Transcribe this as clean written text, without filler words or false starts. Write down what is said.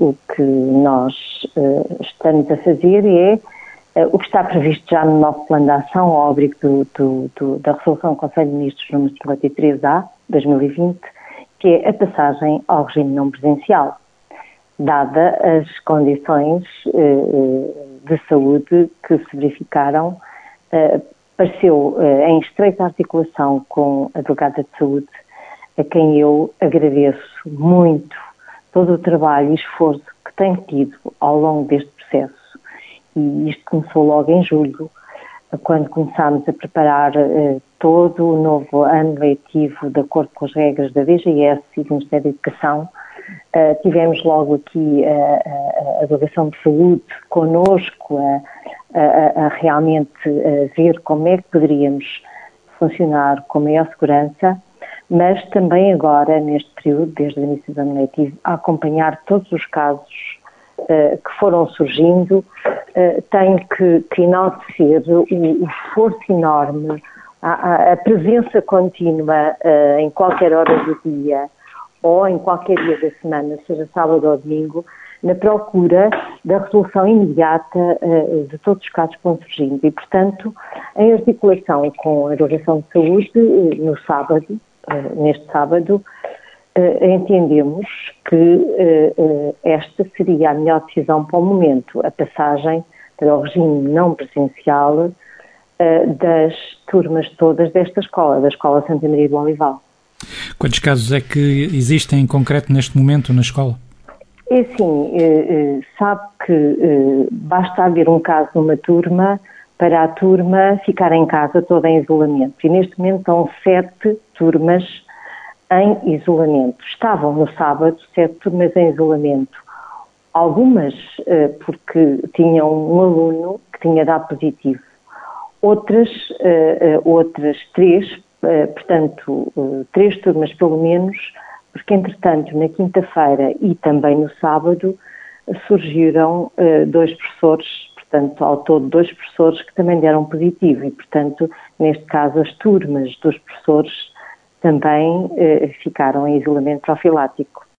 o que nós estamos a fazer é o que está previsto já no nosso plano de ação, ao abrigo da Resolução do Conselho de Ministros número 53A, 2020, que é a passagem ao regime não presencial, dada as condições de saúde que se verificaram. Pareceu em estreita articulação com a delegada de saúde, a quem eu agradeço muito todo o trabalho e esforço que tem tido ao longo deste processo. E isto começou logo em julho, quando começámos a preparar todo o novo ano letivo de acordo com as regras da DGS e do Ministério da Educação. Tivemos logo aqui a Delegação de Saúde connosco a realmente ver como é que poderíamos funcionar com maior segurança, mas também agora, neste período, desde o início do ano letivo, a acompanhar todos os casos que foram surgindo. Tenho que enaltecer o esforço enorme, a presença contínua em qualquer hora do dia ou em qualquer dia da semana, seja sábado ou domingo, na procura da resolução imediata de todos os casos que vão surgindo. E, portanto, em articulação com a Delegação de Saúde, no sábado, neste sábado, entendemos que esta seria a melhor decisão para o momento, a passagem para o regime não presencial das turmas todas desta escola, da Escola Santa Maria do Olival. Quantos casos é que existem em concreto neste momento na escola? É assim, sabe que basta haver um caso numa turma para a turma ficar em casa toda em isolamento. E neste momento estão 7 turmas em isolamento. Estavam no sábado 7 turmas em isolamento. Algumas porque tinham um aluno que tinha dado positivo. Outras 3, portanto, 3 turmas pelo menos, porque entretanto na quinta-feira e também no sábado surgiram 2 professores, portanto ao todo 2 professores que também deram positivo e portanto neste caso as turmas dos professores também ficaram em isolamento profilático.